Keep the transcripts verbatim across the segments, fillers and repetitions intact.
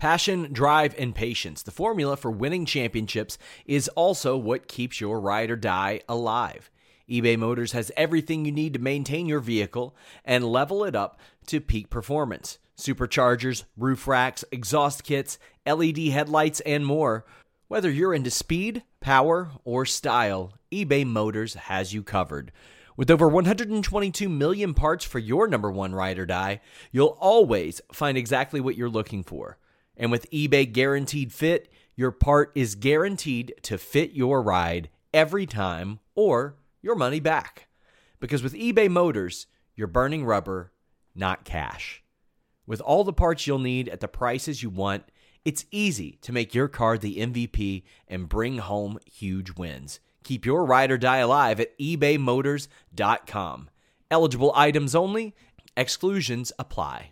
Passion, drive, and patience. The formula for winning championships is also what keeps your ride or die alive. eBay Motors has everything you need to maintain your vehicle and level it up to peak performance. Superchargers, roof racks, exhaust kits, L E D headlights, and more. Whether you're into speed, power, or style, eBay Motors has you covered. With over one hundred twenty-two million parts for your number one ride or die, you'll always find exactly what you're looking for. And with eBay Guaranteed Fit, your part is guaranteed to fit your ride every time or your money back. Because with eBay Motors, you're burning rubber, not cash. With all the parts you'll need at the prices you want, it's easy to make your car the M V P and bring home huge wins. Keep your ride or die alive at ebay motors dot com. Eligible items only. Exclusions apply.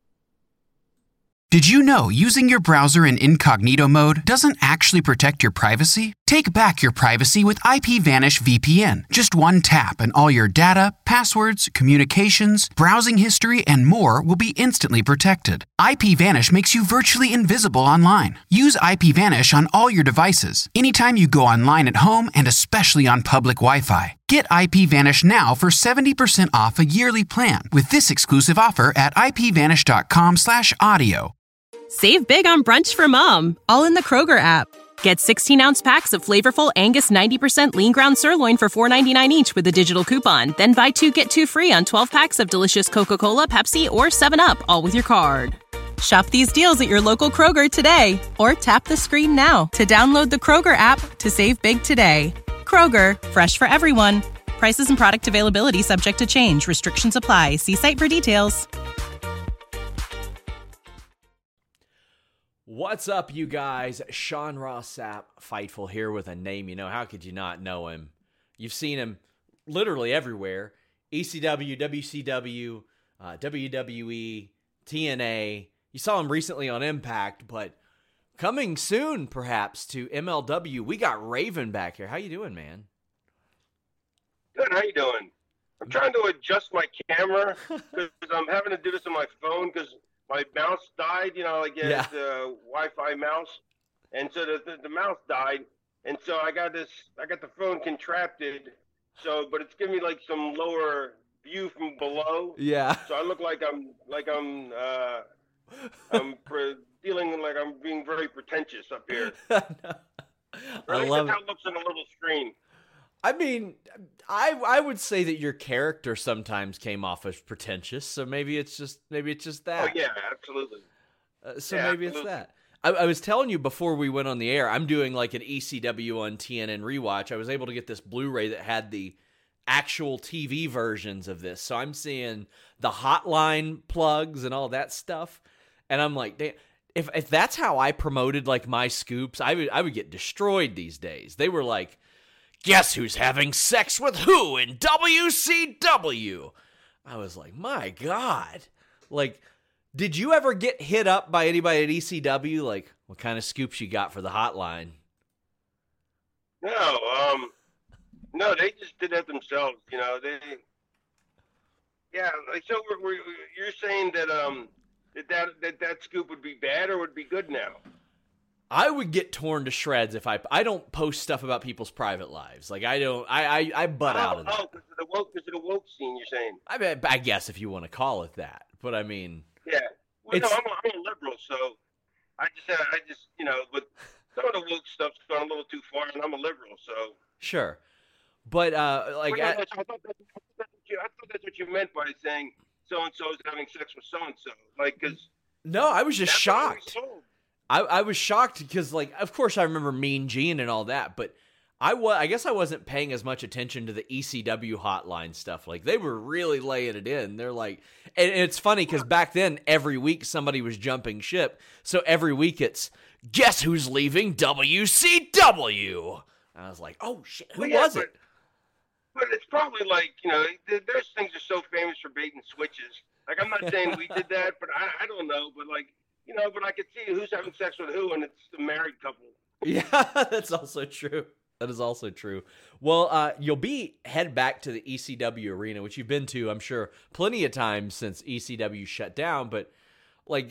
Did you know using your browser in incognito mode doesn't actually protect your privacy? Take back your privacy with IPVanish V P N. Just one tap and all your data, passwords, communications, browsing history, and more will be instantly protected. IPVanish makes you virtually invisible online. Use IPVanish on all your devices, anytime you go online at home and especially on public Wi-Fi. Get IPVanish now for seventy percent off a yearly plan with this exclusive offer at ipvanish.com slash audio. Save big on brunch for mom, all in the Kroger app. Get sixteen-ounce packs of flavorful Angus ninety percent lean ground sirloin for four ninety-nine each with a digital coupon. Then buy two, get two free on twelve packs of delicious Coca-Cola, Pepsi, or seven up, all with your card. Shop these deals at your local Kroger today, or tap the screen now to download the Kroger app to save big today. Kroger, fresh for everyone. Prices and product availability subject to change. Restrictions apply. See site for details. What's up, you guys? Sean Ross Sapp, Fightful here with a name you know. How could you not know him? You've seen him literally everywhere. E C W, W C W, uh, W W E, T N A. You saw him recently on Impact, but coming soon, perhaps, to M L W. We got Raven back here. How you doing, man? Good. How you doing? I'm trying to adjust my camera because I'm having to do this on my phone because my mouse died. You know, I get Yeah. the Wi-Fi mouse, and so the, the the mouse died, and so I got this. I got the phone contrapted, so but it's giving me like some lower view from below. Yeah. So I look like I'm like I'm uh, I'm pre- feeling like I'm being very pretentious up here. I Or at least love that's how it looks on the little screen. I mean, I I would say that your character sometimes came off as pretentious, so maybe it's just maybe it's just that. Oh yeah, absolutely. Uh, so Yeah, maybe absolutely. it's that. I, I was telling you before we went on the air, I'm doing like an E C W on T N N rewatch. I was able to get this Blu-ray that had the actual T V versions of this, so I'm seeing the hotline plugs and all that stuff, and I'm like, damn. If if that's how I promoted like my scoops, I would I would get destroyed these days. They were like, guess who's having sex with who in W C W? I was like, my God. Like, did you ever get hit up by anybody at E C W? Like, what kind of scoops you got for the hotline? No, um, no, they just did that themselves. You know, they, yeah. Like, so we're, we're, you're saying that um that, that that that scoop would be bad or would be good now? I would get torn to shreds if I I don't post stuff about people's private lives. Like I don't I I, I butt oh, out of that. Oh, because of the woke, because of the woke scene. You're saying? I mean, I guess if you want to call it that, but I mean, Yeah. Well, It's- no, I'm a, I'm a liberal, so I just I just you know, but some of the woke stuff's gone a little too far, and I'm a liberal, so. sure. But uh, like, Well, no, I- I, thought that, I, thought that's what you, I thought that's what you meant by saying so and so is having sex with so and so, like because. no, I was just That's what I was shocked. told. I, I was shocked because, like, of course I remember Mean Gene and all that, but I was, I guess I wasn't paying as much attention to the E C W hotline stuff. Like, they were really laying it in. They're like, and it's funny because back then, every week somebody was jumping ship. So every week it's, guess who's leaving W C W? And I was like, oh, shit, who Well, yeah, was but- it? But it's probably like, you know, th- those things are so famous for bait and switches. Like, I'm not saying we did that, but I, I don't know. But, like, you know, but I could see who's having sex with who, and it's a married couple. Yeah, that's also true. That is also true. Well, uh, you'll be head back to the E C W arena, which you've been to, I'm sure, plenty of times since E C W shut down. But like,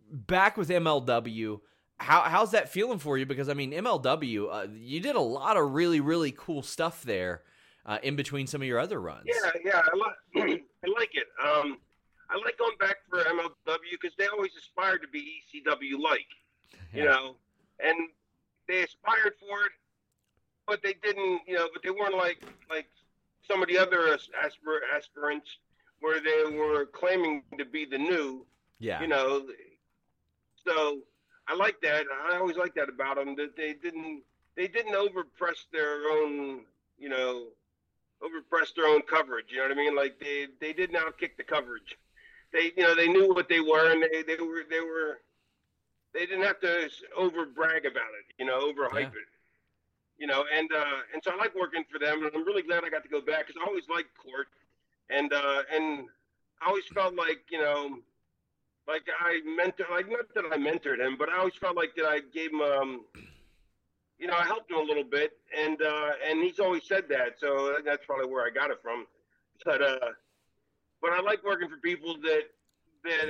back with M L W, how how's that feeling for you? Because I mean, M L W, uh, you did a lot of really really cool stuff there uh, in between some of your other runs. Yeah, yeah, I, li- I like it. Um, I like going back for M L W because they always aspired to be E C W like, you Yeah. know, and they aspired for it, but they didn't, you know, but they weren't like like some of the other as- aspir- aspirants where they were claiming to be the new, Yeah. you know. So I like that. I always like that about them, that they didn't they didn't overpress their own, you know, overpress their own coverage. You know what I mean? Like they they didn't outkick the coverage. They you know they knew what they were, and they, they were they were they didn't have to over brag about it. You know, overhype Yeah. it. You know, and uh, and so I like working for them, and I'm really glad I got to go back because I always liked Court, and uh, and I always felt like you know. Like I mentor, like not that I mentored him, but I always felt like that I gave him, um, you know, I helped him a little bit, and uh, and he's always said that, so that's probably where I got it from. But uh, but I like working for people that that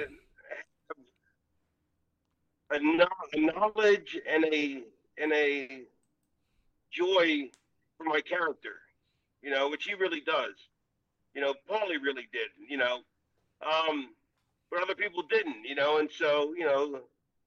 have a, no, a knowledge and a and a joy for my character, you know, which he really does. You know, Paulie really did, you know. Um, but other people didn't, you know, and so, you know,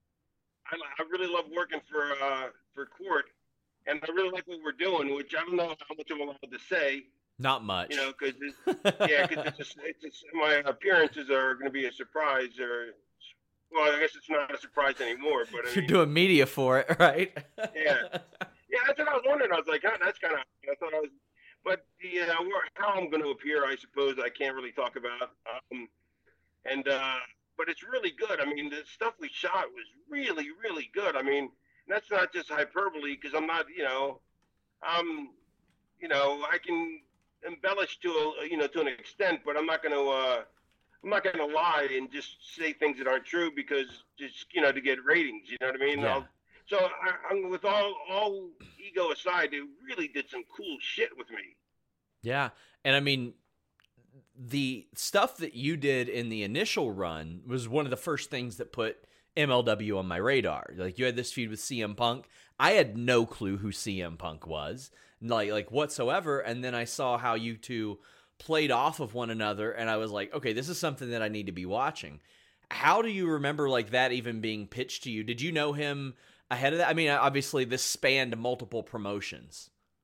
I, I really love working for uh, for Court, and I really like what we're doing, which I don't know how much I'm allowed to say, Not much. you know, because yeah, because it's, just- it's just, my appearances are going to be a surprise, or well, I guess it's not a surprise anymore, but I You're mean, doing media for it, right? Yeah. yeah, that's what I was wondering. I was like, oh, that's kind of, I thought I was, but the uh, where- how I'm going to appear, I suppose I can't really talk about. Um, And uh, but it's really good. I mean, the stuff we shot was really, really good. I mean, that's not just hyperbole because I'm not, you know, um, you know, I can embellish to a, you know, to an extent, but I'm not going to, uh, I'm not going to lie and just say things that aren't true because just, you know, to get ratings. You know what I mean? Yeah. I'll, so I, I'm with all all ego aside, they really did some cool shit with me. Yeah. And I mean, the stuff that you did in the initial run was one of the first things that put M L W on my radar. Like, you had this feud with C M Punk. I had no clue who C M Punk was, like like whatsoever. And then I saw how you two played off of one another, and I was like, okay, this is something that I need to be watching. How do you remember like that even being pitched to you? Did you know him ahead of that? I mean, obviously this spanned multiple promotions.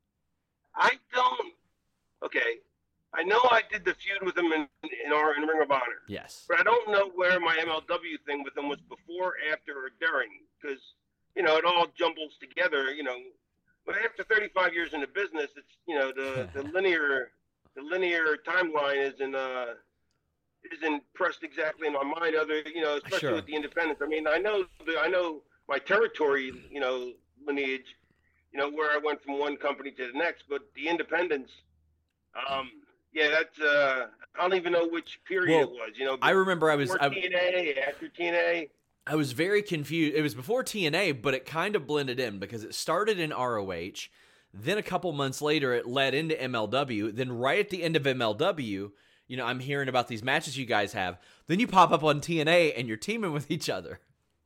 I don't. Okay, I know I did the feud with him in in our in Ring of Honor. Yes. But I don't know where my M L W thing with him was before, after, or during, because, you know, it all jumbles together, you know. But after thirty-five years in the business, it's, you know, the, the linear the linear timeline isn't, uh, isn't pressed exactly in my mind, other, you know, especially Sure. with the independents. I mean, I know, the, I know my territory, you know, lineage, you know, where I went from one company to the next, but the independents, um, yeah, that's, uh, I don't even know which period Well, it was, you know. I remember I was Before I, T N A, after T N A. I was very confused. It was before T N A, but it kind of blended in because it started in R O H. Then a couple months later, it led into M L W. Then right at the end of M L W, you know, I'm hearing about these matches you guys have. Then you pop up on T N A and you're teaming with each other.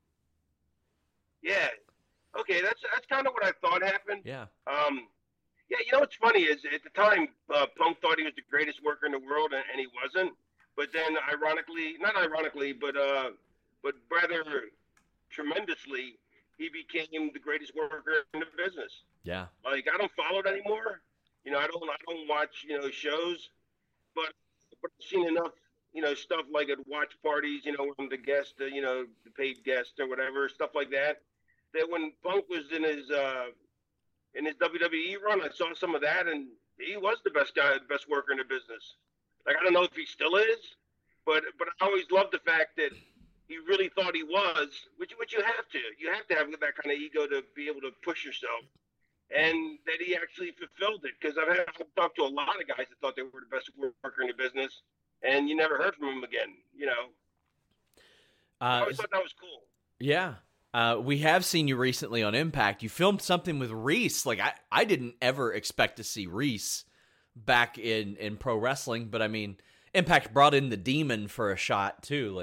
Yeah. Okay, that's that's kind of what I thought happened. Yeah. Um, yeah, you know what's funny is at the time, uh, Punk thought he was the greatest worker in the world, and, and he wasn't. But then, ironically, not ironically, but uh, but rather tremendously, he became the greatest worker in the business. Yeah. Like, I don't follow it anymore. You know, I don't I don't watch, you know, shows, but but I've seen enough, you know, stuff like at watch parties, you know, when the guest, uh, you know, the paid guest or whatever, stuff like that. That when Punk was in his uh, in his W W E run, I saw some of that, and he was the best guy, the best worker in the business. Like, I don't know if he still is, but but I always loved the fact that he really thought he was, which which you have to. You have to have that kind of ego to be able to push yourself, and that he actually fulfilled it. Because I've, had, I've talked to a lot of guys that thought they were the best worker in the business, and you never heard from him again. You know, I Uh, always thought that was cool. yeah. Uh, we have seen you recently on Impact. You filmed something with Reese. Like, I, I didn't ever expect to see Reese back in, in pro wrestling, but I mean, Impact brought in the Demon for a shot too. Like,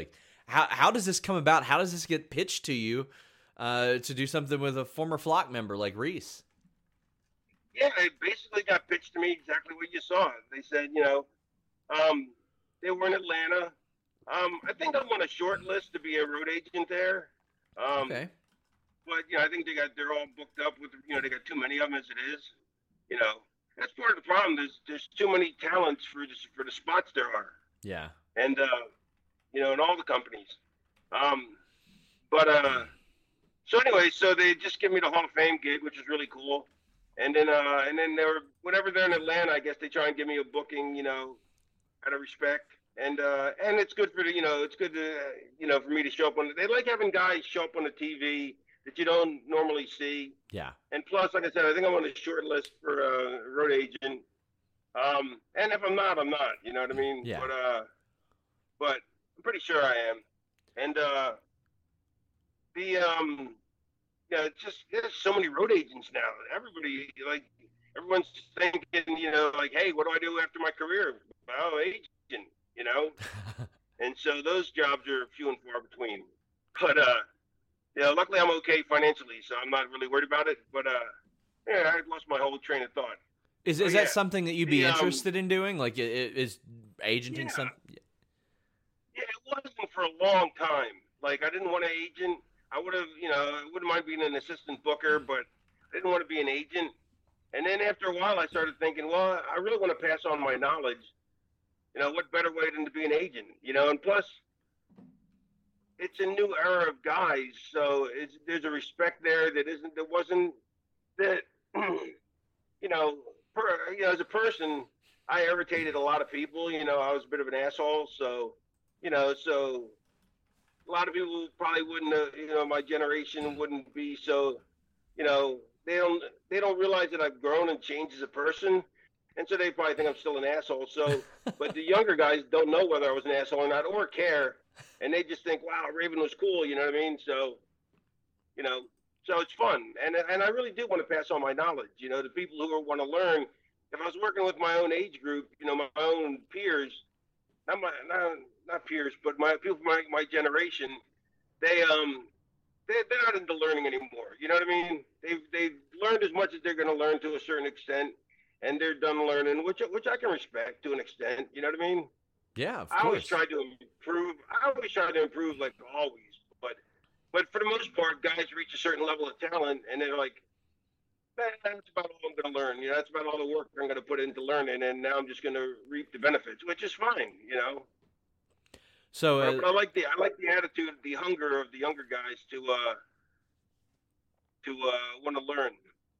how how does this come about? How does this get pitched to you uh, to do something with a former Flock member like Reese? Yeah, it basically got pitched to me exactly what you saw. They said, you know, um, they were in Atlanta. Um, I think I'm on a short list to be a road agent there. Um, Okay. But, you know, I think they got, they're all booked up with, you know, they got too many of them as it is. You know, that's part of the problem. There's, there's too many talents for, just, for the spots there are. Yeah. And, uh, you know, in all the companies. Um, but, uh, so anyway, so they just give me the Hall of Fame gig, which is really cool. And then, uh, and then they were, whenever they're in Atlanta, I guess they try and give me a booking, you know, out of respect. And, uh, and it's good for the, you know, it's good to, uh, you know, for me to show up on, they like having guys show up on the T V that you don't normally see. Yeah. And plus, like I said, I think I'm on the short list for a uh, road agent. Um, and if I'm not, I'm not, you know what I mean? Yeah. But, uh, but I'm pretty sure I am. And, uh, the, um, yeah, it's just, there's so many road agents now. Everybody, like, everyone's thinking, you know, like, hey, what do I do after my career? Oh, agent, you know? And so those jobs are few and far between. But, uh, you know, luckily I'm okay financially, so I'm not really worried about it. But, uh, yeah, I lost my whole train of thought. Is is Oh, that yeah. something that you'd be The, um, interested in doing? Like, i- i- is agenting Yeah. some? Yeah, it wasn't for a long time. Like, I didn't want an agent. I would have, you know, I wouldn't mind being an assistant booker, but I didn't want to be an agent. And then after a while, I started thinking, well, I really want to pass on my knowledge. You know, what better way than to be an agent? You know, and plus, it's a new era of guys, so it's, there's a respect there that isn't, that wasn't, that, you know, per, you know, as a person, I irritated a lot of people. You know, I was a bit of an asshole, so, you know, so a lot of people probably wouldn't, uh, you know, my generation wouldn't be so, you know, they don't, they don't realize that I've grown and changed as a person. And so they probably think I'm still an asshole. So, but the younger guys don't know whether I was an asshole or not, or care. And they just think, wow, Raven was cool. You know what I mean? So, you know, so it's fun. And, and I really do want to pass on my knowledge, you know, to people who want to learn. If I was working with my own age group, you know, my own peers, not my, not, not peers, but my people from my, my generation, they, um, they, they're not into learning anymore. You know what I mean? They've, they've learned as much as they're going to learn to a certain extent, and they're done learning, which, which I can respect to an extent. You know what I mean? Yeah, of I always course. try to improve. I always try to improve, like always. But, but for the most part, guys reach a certain level of talent, and they're like, man, that's about all I'm going to learn. You know, that's about all the work I'm going to put into learning, and now I'm just going to reap the benefits, which is fine. You know. So, But, uh, but I like the I like the attitude, the hunger of the younger guys to uh to uh want to learn.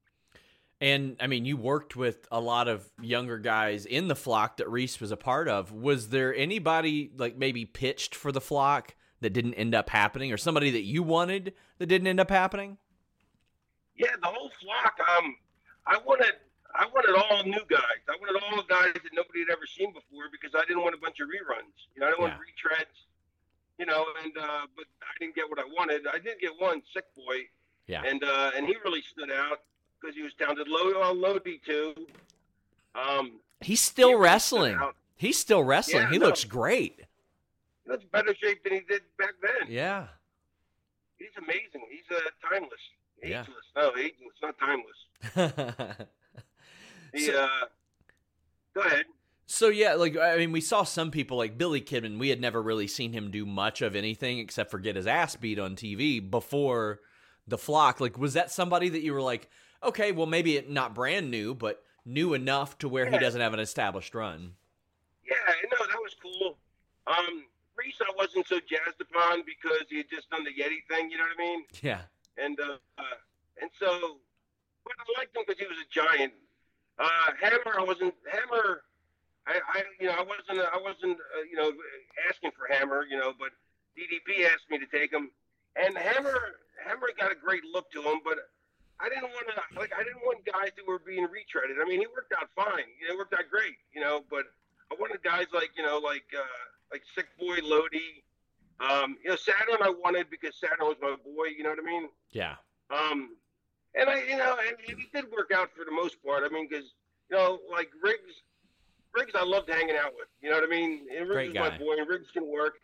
and I mean, you worked with a lot of younger guys in the Flock that Reese was a part of. Was there anybody like maybe pitched for the Flock that didn't end up happening, or somebody that you wanted that didn't end up happening? Yeah, the whole flock. Um, I wanted I wanted all new guys. I wanted all guys that nobody had ever seen before because I didn't want a bunch of reruns. You know, I didn't want Yeah. retreads. You know, and uh, but I didn't get what I wanted. I did get one, Sick Boy, Yeah. and uh, and he really stood out because he was talented. Low on Lodi too. Um, He's still he really wrestling. stood out. He's still wrestling. Yeah, he no. looks great. He looks better shape than he did back then. Yeah. He's amazing. He's uh, timeless, Yeah. ageless. No, ageless, not timeless. He, So- uh, go ahead. So yeah, like I mean, we saw some people like Billy Kidman. We had never really seen him do much of anything except for get his ass beat on T V before the Flock. Like, was that somebody that you were like, okay, well, maybe it, not brand new, but new enough to where he Yeah. doesn't have an established run? Yeah, no, that was cool. Um, Reese, I wasn't so jazzed upon because he had just done the Yeti thing. You know what I mean? Yeah, And uh, uh and so, but I liked him because he was a giant. Uh, Hammer, I wasn't Hammer. I, I you know, I wasn't, I wasn't, uh, you know, asking for Hammer, you know, but D D P asked me to take him, and Hammer, Hammer got a great look to him, but I didn't want to, like, I didn't want guys that were being retreaded. I mean, he worked out fine, you know, it worked out great, you know, but I wanted guys like, you know, like, uh, like Sick Boy, Lodi, um, you know, Saturn I wanted because Saturn was my boy, you know what I mean? yeah, Um, and I, you know, and he did work out for the most part. I mean, because, you know, like Riggs, Riggs I loved hanging out with. You know what I mean? And Riggs Great is my guy. boy, and Riggs can work.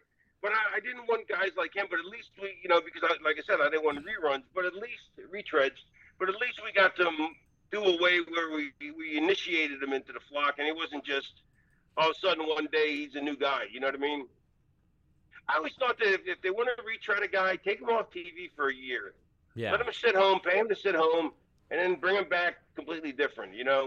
but I, I didn't want guys like him. But at least we, you know, because I, like I said, I didn't want reruns, but at least retreads. But at least we got to do a way where we we initiated him into the flock, and it wasn't just all of a sudden one day he's a new guy. You know what I mean? I always thought that if, if they want to retread a guy, take him off T V for a year. Yeah. Let him sit home, pay him to sit home, and then bring him back completely different, you know?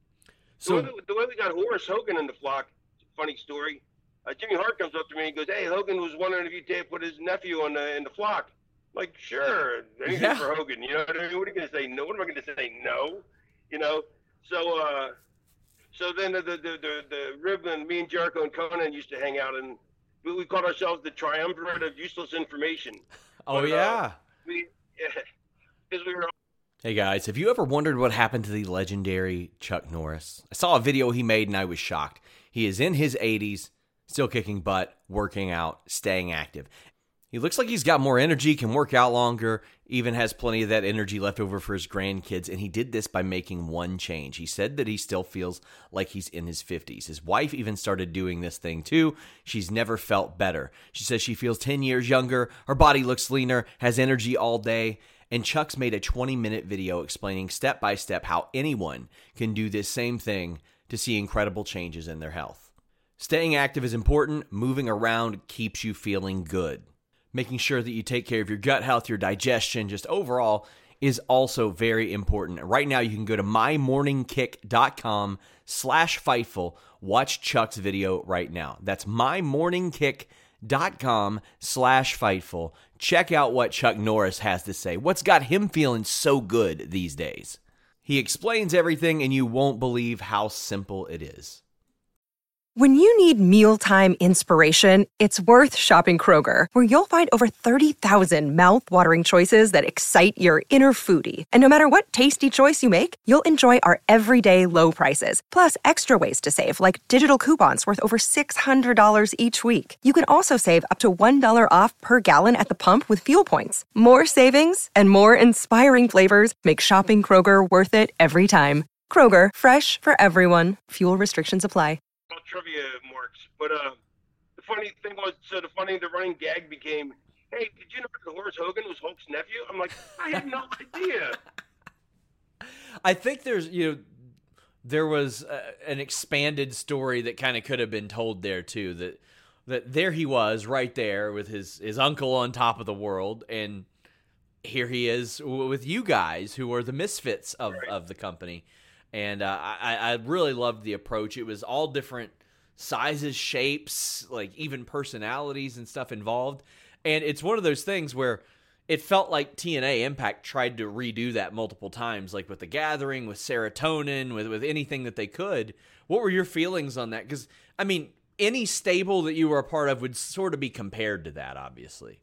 So the way, the way we got Horace Hogan in the flock, funny story, uh, Jimmy Hart comes up to me and goes, hey, Hogan was wondering if you'd put his nephew on the, in the flock. I'm like, sure, anything Yeah. for Hogan. You know what I mean? What are you going to say no? What am I going to say no? You know? So uh, so then the, the, the, the, the Rib and me and Jericho and Conan used to hang out, and we, we called ourselves the triumvirate of useless information. Oh, but, yeah. Uh, we, because we were. Hey guys, have you ever wondered what happened to the legendary Chuck Norris? I saw a video he made and I was shocked. He is in his eighties, still kicking butt, working out, staying active. He looks like he's got more energy, can work out longer, even has plenty of that energy left over for his grandkids, and he did this by making one change. He said that he still feels like he's in his fifties. His wife even started doing this thing too. She's never felt better. She says she feels ten years younger, her body looks leaner, has energy all day, and Chuck's made a twenty-minute video explaining step by step how anyone can do this same thing to see incredible changes in their health. Staying active is important. Moving around keeps you feeling good. Making sure that you take care of your gut health, your digestion, just overall is also very important. Right now, you can go to mymorningkick.com slash Fightful. Watch Chuck's video right now. That's mymorningkick.com slash Fightful. Check out what Chuck Norris has to say. What's got him feeling so good these days? He explains everything, and you won't believe how simple it is. When you need mealtime inspiration, it's worth shopping Kroger, where you'll find over thirty thousand mouth-watering choices that excite your inner foodie. And no matter what tasty choice you make, you'll enjoy our everyday low prices, plus extra ways to save, like digital coupons worth over six hundred dollars each week. You can also save up to one dollar off per gallon at the pump with fuel points. More savings and more inspiring flavors make shopping Kroger worth it every time. Kroger, fresh for everyone. Fuel restrictions apply. Trivia marks, but uh, the funny thing was, so the funny, the running gag became, hey, did you know that Horace Hogan was Hulk's nephew? I'm like, I had no idea. I think there's, you know, there was uh, an expanded story that kind of could have been told there too, that that there he was right there with his, his uncle on top of the world, and here he is with you guys who are the misfits of, right. of the company. And uh, I, I really loved the approach. It was all different sizes, shapes, like even personalities and stuff involved. And it's one of those things where it felt like T N A Impact tried to redo that multiple times, like with The Gathering, with Serotonin, with, with anything that they could. What were your feelings on that? Because, I mean, any stable that you were a part of would sort of be compared to that, obviously.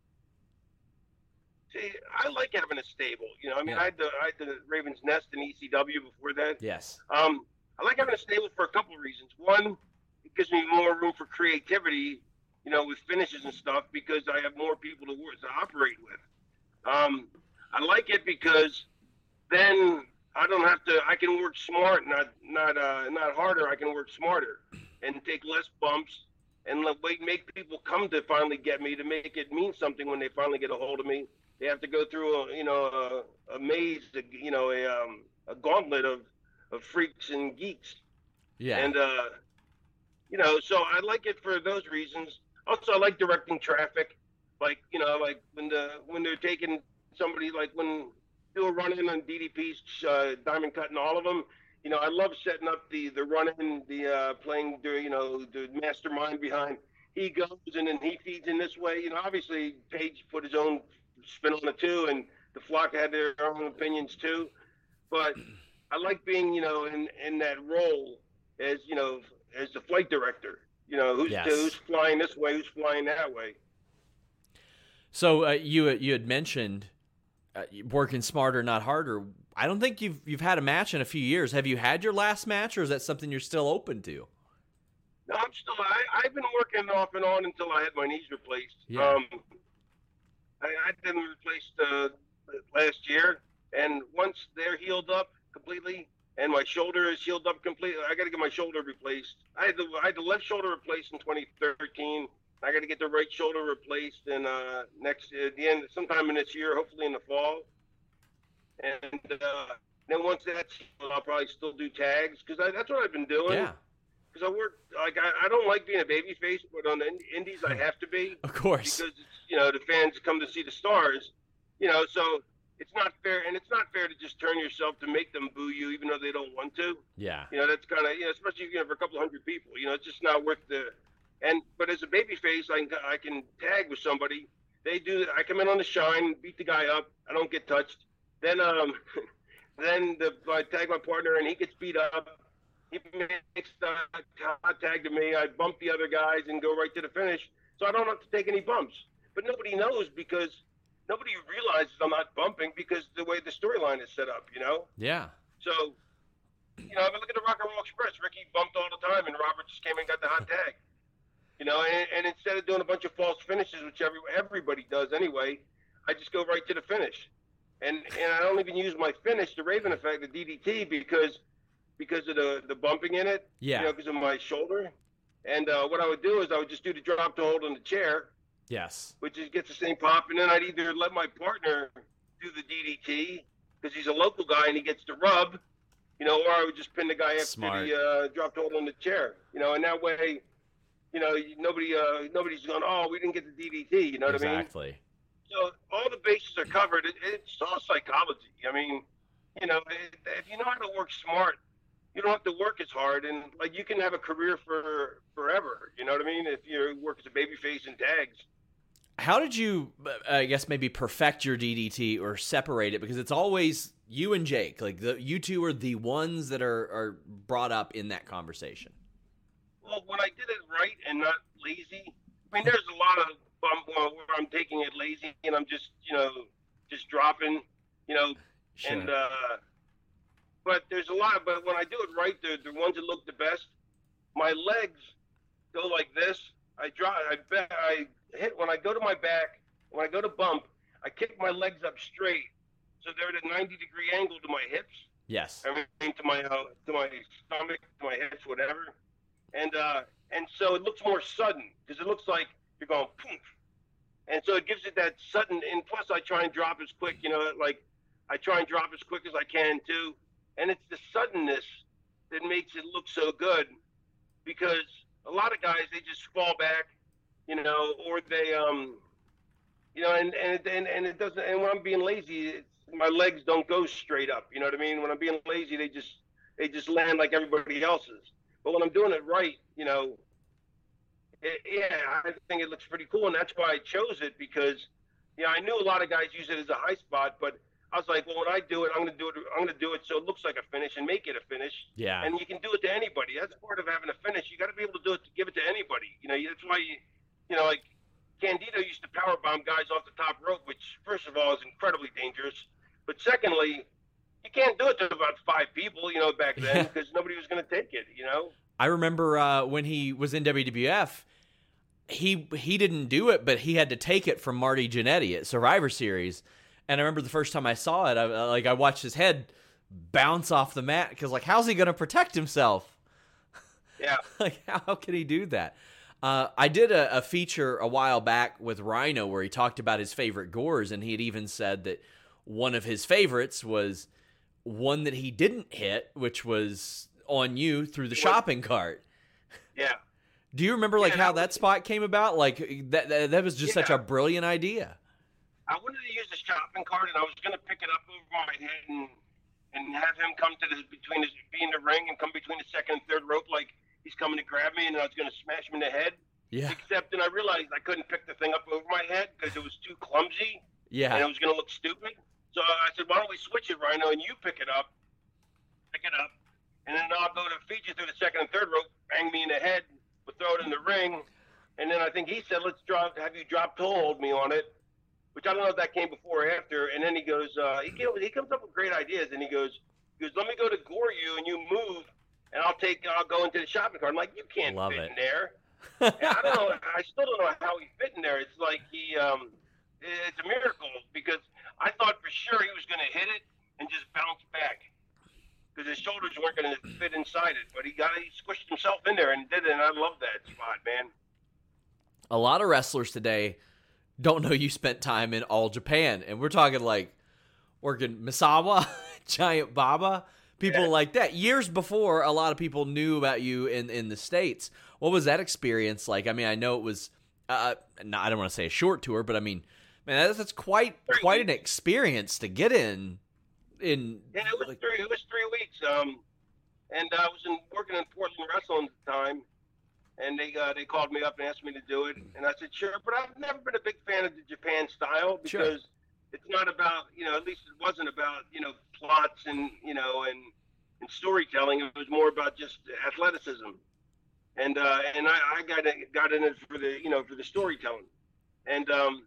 See, I like having a stable. You know, I mean, Yeah. I, had the, I had the Raven's Nest in E C W before that. Yes. Um, I like having a stable for a couple of reasons. One, it gives me more room for creativity, you know, with finishes and stuff, because I have more people to work to operate with. Um, I like it because then I don't have to. I can work smart, not not uh, not harder. I can work smarter and take less bumps and let, wait, make people come to finally get me, to make it mean something when they finally get a hold of me. They have to go through a, you know, a, a maze, you know, a um, a gauntlet of, of freaks and geeks. Yeah. And, uh, you know, so I like it for those reasons. Also, I like directing traffic. Like, you know, like when the when they're taking somebody, like when they were running on D D P's, uh, Diamond Cut and all of them, you know, I love setting up the, the running, the uh, playing, the, you know, the mastermind behind. He goes and then he feeds in this way. You know, obviously, Page put his own spin on it too, and the flock had their own opinions too. But I like being, you know, in, in that role as, you know, as the flight director. You know, who's Yes. who's flying this way, who's flying that way. So uh, you you had mentioned uh, working smarter, not harder. I don't think you've you've had a match in a few years. Have you had your last match, or is that something you're still open to? No, I'm still. I, I've been working off and on until I had my knees replaced. Yeah. Um, I, I had them replaced uh, last year, and once they're healed up completely, and my shoulder is healed up completely, I got to get my shoulder replaced. I had the I had the left shoulder replaced in twenty thirteen. I got to get the right shoulder replaced, and uh, next at the end, sometime in this year, hopefully in the fall. And uh, then once that's, I'll probably still do tags because that's what I've been doing. Yeah. Because I work like I, I don't like being a baby face, but on the indies I have to be. Of course. Because it's, you know, the fans come to see the stars, you know, so it's not fair, and it's not fair to just turn yourself to make them boo you even though they don't want to. Yeah. You know, that's kind of, you know, especially you know, for a couple of hundred people, you know, it's just not worth the. And but as a baby face, I can I can tag with somebody. They do. I come in on the shine, beat the guy up. I don't get touched. Then um, then the I tag my partner and he gets beat up. He makes the hot tag to me. I bump the other guys and go right to the finish. So I don't have to take any bumps. But nobody knows because nobody realizes I'm not bumping because the way the storyline is set up, you know? Yeah. So, you know, I mean, look at the Rock and Roll Express. Ricky bumped all the time and Robert just came and got the hot tag. You know, and, and instead of doing a bunch of false finishes, which every, everybody does anyway, I just go right to the finish. And and I don't even use my finish, the Raven effect, the D D T, because because of the, the bumping in it, yeah. you know, because of my shoulder. And uh, what I would do is I would just do the drop to hold on the chair. Yes. Which is, gets the same pop. And then I'd either let my partner do the D D T because he's a local guy and he gets the rub, you know, or I would just pin the guy after Smart. the uh, drop to hold on the chair, you know, and that way, you know, nobody, uh, nobody's going, oh, we didn't get the D D T, you know what exactly. I mean? Exactly. So all the bases are covered. It, it's all psychology. I mean, you know, it, if you know how to work smart, you don't have to work as hard, and like you can have a career for forever. You know what I mean? If you work as a babyface in tags. How did you, I guess, maybe perfect your D D T or separate it? Because it's always you and Jake. Like the you two are the ones that are are brought up in that conversation. Well, when I did it right and not lazy, I mean, there's a lot of bump where I'm taking it lazy and I'm just, you know, just dropping, you know, Sure. and. uh But there's a lot. But when I do it right, the the ones that look the best, my legs go like this. I drop. I bet I hit when I go to my back. When I go to bump, I kick my legs up straight, so they're at a ninety degree angle to my hips. Yes. I mean, to my uh, to my stomach, to my hips, whatever. And uh, and so it looks more sudden because it looks like you're going poof. And so it gives it that sudden. And plus, I try and drop as quick. You know, like I try and drop as quick as I can too. And it's the suddenness that makes it look so good because a lot of guys, they just fall back, you know, or they, um, you know, and, and, and, and it doesn't, and when I'm being lazy, it's, my legs don't go straight up. You know what I mean? When I'm being lazy, they just, they just land like everybody else's. But when I'm doing it right, you know, it, yeah, I think it looks pretty cool. And that's why I chose it because, you know, I knew a lot of guys use it as a high spot, but I was like, well, when I do it, I'm going to do it. I'm going to do it so it looks like a finish and make it a finish. Yeah. And you can do it to anybody. That's part of having a finish. You got to be able to do it to give it to anybody. You know, that's why you, you know, like Candido used to power bomb guys off the top rope, which first of all is incredibly dangerous. But secondly, you can't do it to about five people, you know, back then because nobody was going to take it. You know. I remember uh, when he was in W W F. He he didn't do it, but he had to take it from Marty Jannetty at Survivor Series. And I remember the first time I saw it, I, like I watched his head bounce off the mat because, like, how's he going to protect himself? Yeah. Like, how can he do that? Uh, I did a, a feature a while back with Rhino where he talked about his favorite gores, and he had even said that one of his favorites was one that he didn't hit, which was on you through the shopping cart. Yeah. Do you remember, like, yeah, how that, that was, spot came about? Like, that that, that was just yeah. such a brilliant idea. I wanted to use the shopping cart, and I was going to pick it up over my head and and have him come to the between his be in the ring and come between the second and third rope like he's coming to grab me, and I was going to smash him in the head. Yeah. Except then I realized I couldn't pick the thing up over my head because it was too clumsy. Yeah. And it was going to look stupid. So I said, why don't we switch it, Rhino, and you pick it up, pick it up, and then I'll go to feed you through the second and third rope, bang me in the head, we'll throw it in the ring, and then I think he said, let's drop, have you drop toe hold me on it. Which I don't know if that came before or after. And then he goes, uh, he, goes, he comes up with great ideas. And he goes, he goes, let me go to gore you and you move and I'll take, I'll go into the shopping cart. I'm like, you can't Love fit it. in there. And I don't know. I still don't know how he fit in there. It's like he, um, it's a miracle because I thought for sure he was going to hit it and just bounce back because his shoulders weren't going to fit inside it. But he got, he squished himself in there and did it. And I love that spot, man. a lot of wrestlers today don't know you spent time in All Japan. And we're talking like working Misawa, Giant Baba, people yeah. like that. Years before a lot of people knew about you in, in the States. What was that experience like? I mean, I know it was, uh, not, I don't want to say a short tour, but I mean, man, that's, that's quite quite an experience to get in. In yeah, it was, like, three, it was three weeks. Um, and I was in, working in Portland Wrestling at the time. And they uh, they called me up and asked me to do it, and I said sure. But I've never been a big fan of the Japan style because sure. it's not about, you know, at least it wasn't about, you know, plots and, you know, and and storytelling. It was more about just athleticism, and uh, and I, I got in, got in it for the, you know, for the storytelling, and um,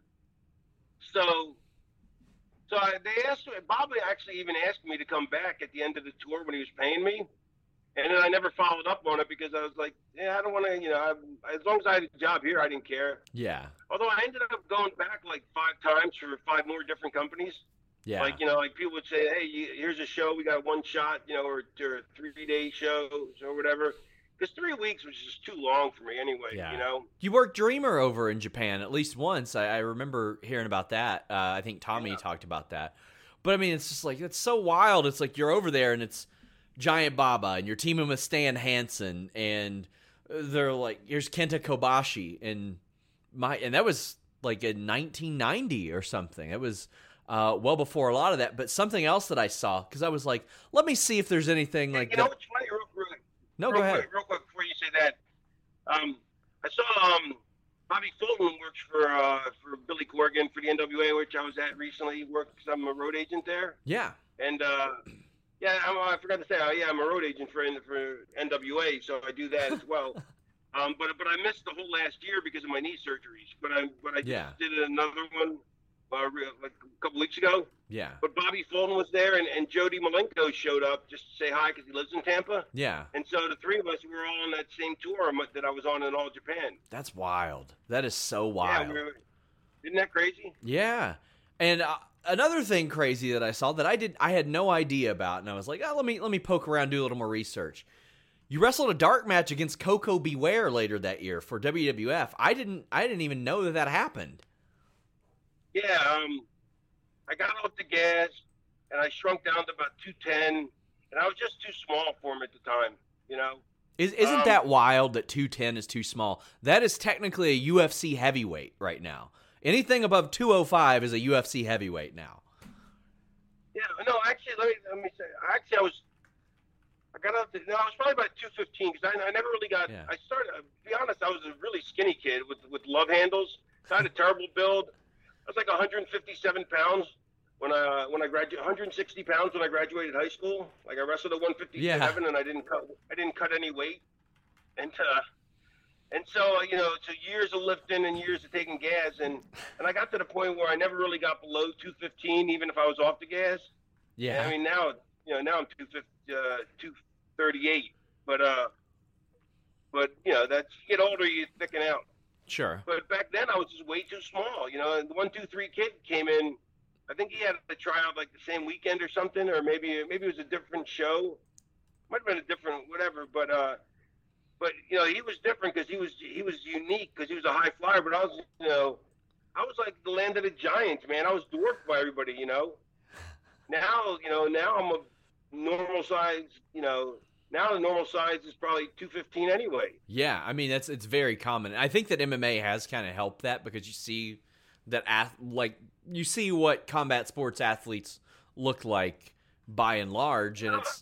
so so I, they asked me, Bobby actually even asked me to come back at the end of the tour when he was paying me. And then I never followed up on it because I was like, yeah, I don't want to, you know, I, as long as I had a job here, I didn't care. Yeah. Although I ended up going back like five times for five more different companies. Yeah. Like, you know, like people would say, hey, you, here's a show. We got one shot, you know, or, or three-day shows or whatever. Because three weeks was just too long for me anyway, yeah. you know. You worked Dreamer over in Japan at least once. I, I remember hearing about that. Uh, I think Tommy yeah. talked about that. But, I mean, it's just like, it's so wild. It's like you're over there and it's Giant Baba, and you're teaming with Stan Hansen, and they're like, here's Kenta Kobashi, and my, and that was like in nineteen ninety or something. It was uh, well before a lot of that. But something else that I saw, because I was like, let me see if there's anything like you that. know what's funny, real, real, no, real go ahead. Quick, real quick before you say that, um, I saw um, Bobby Fulton works for uh, for Billy Corgan for the N W A, which I was at recently. Works, I'm a road agent there. Yeah, and. Uh, Yeah, I'm, I forgot to say, uh, yeah, I'm a road agent for for N W A, so I do that as well. um, but but I missed the whole last year because of my knee surgeries. But I but I just yeah. did another one uh, like a couple weeks ago. Yeah. But Bobby Fulton was there, and, and Jody Malenko showed up just to say hi because he lives in Tampa. Yeah. And so the three of us we were all on that same tour that I was on in All Japan. That's wild. That is so wild. Yeah, we were, isn't that crazy? Yeah. And uh, another thing crazy that I saw that I did I had no idea about, and I was like, oh, let me let me poke around, do a little more research. You wrestled a dark match against Coco Beware later that year for W W F. I didn't I didn't even know that that happened. Yeah, um, I got off the gas and I shrunk down to about two ten, and I was just too small for him at the time. You know, Is, isn't um, that wild that two ten is too small? That is technically a U F C heavyweight right now. Anything above two oh five is a U F C heavyweight now. Yeah, no, actually, let me let me say, actually, I was, I got up to, no, I was probably about two fifteen because I, I never really got. Yeah. I started. To be honest, I was a really skinny kid with with love handles. So I had a terrible build. I was like one hundred fifty-seven pounds when I when I graduated. one hundred sixty pounds when I graduated high school. Like I wrestled at one fifty-seven, yeah. and I didn't cut. I didn't cut any weight, and. Uh, And so, you know, so years of lifting and years of taking gas. And, and I got to the point where I never really got below two fifteen, even if I was off the gas. Yeah. And I mean, now, you know, now I'm two fifty, uh, two thirty-eight. But, uh, but, you know, that's, you get older, you thicken out. Sure. But back then I was just way too small. You know, and the one two three kid came in. I think he had to try out like the same weekend or something, or maybe, maybe it was a different show. Might have been a different, whatever. But, uh, But, you know, he was different because he was he was unique because he was a high flyer. But I was, you know, I was like the land of the giants, man. I was dwarfed by everybody, you know. Now, you know, now I'm a normal size, you know. Now the normal size is probably two fifteen anyway. Yeah, I mean, that's it's very common. I think that M M A has kind of helped that because you see that, like, you see what combat sports athletes look like by and large, and it's.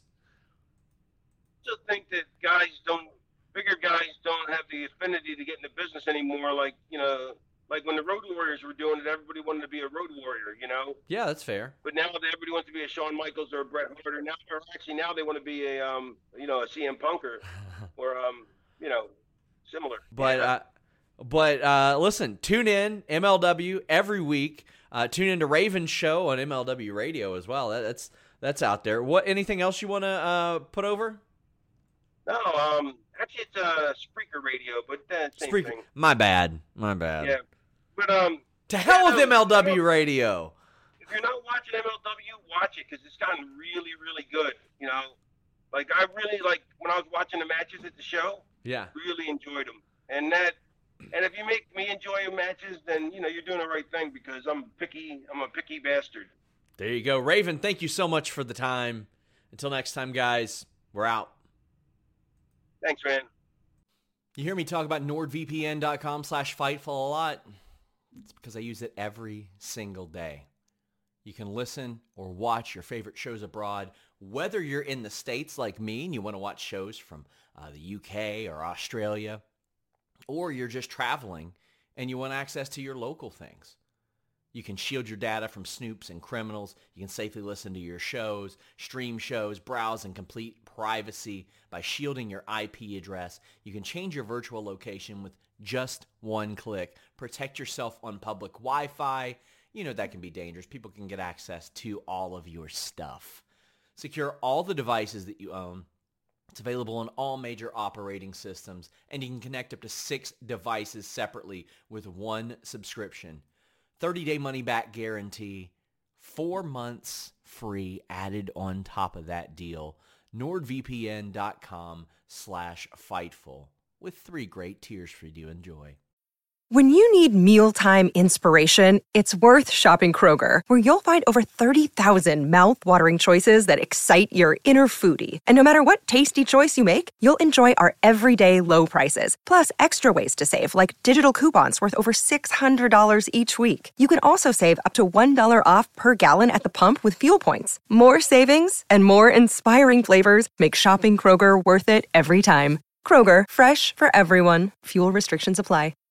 I just think that guys don't. Bigger guys don't have the affinity to get in the business anymore. Like, you know, like when the Road Warriors were doing it, everybody wanted to be a Road Warrior, you know? Yeah, that's fair. But now everybody wants to be a Shawn Michaels or a Bret Hart, or now, or actually now they want to be a, um, you know, a C M Punker or, um, you know, similar. But, yeah. uh, but uh, listen, tune in, M L W, every week. Uh, tune into Raven's show on M L W Radio as well. That, that's that's out there. What? Anything else you want to uh, put over? No, um... Actually, it's a uh, Spreaker Radio, but uh, same Spreaker. thing. My bad. My bad. Yeah, but um. To hell yeah, with no, M L W you know, Radio. If you're not watching M L W, watch it because it's gotten really, really good. You know, like I really like when I was watching the matches at the show. Yeah. Really enjoyed them, and that And if you make me enjoy your matches, then, you know, you're doing the right thing because I'm picky. I'm a picky bastard. There you go. Raven, thank you so much for the time. Until next time, guys, we're out. Thanks, man. You hear me talk about NordVPN.com slash Fightful a lot. It's because I use it every single day. You can listen or watch your favorite shows abroad, whether you're in the States like me and you want to watch shows from uh, the U K or Australia, or you're just traveling and you want access to your local things. You can shield your data from snoops and criminals. You can safely listen to your shows, stream shows, browse in complete privacy by shielding your I P address. You can change your virtual location with just one click. Protect yourself on public Wi-Fi. You know that can be dangerous. People can get access to all of your stuff. Secure all the devices that you own. It's available on all major operating systems, and you can connect up to six devices separately with one subscription. thirty-day money-back guarantee, four months free added on top of that deal. NordVPN.com slash Fightful with three great tiers for you to enjoy. When you need mealtime inspiration, it's worth shopping Kroger, where you'll find over thirty thousand mouth-watering choices that excite your inner foodie. And no matter what tasty choice you make, you'll enjoy our everyday low prices, plus extra ways to save, like digital coupons worth over six hundred dollars each week. You can also save up to one dollar off per gallon at the pump with fuel points. More savings and more inspiring flavors make shopping Kroger worth it every time. Kroger, fresh for everyone. Fuel restrictions apply.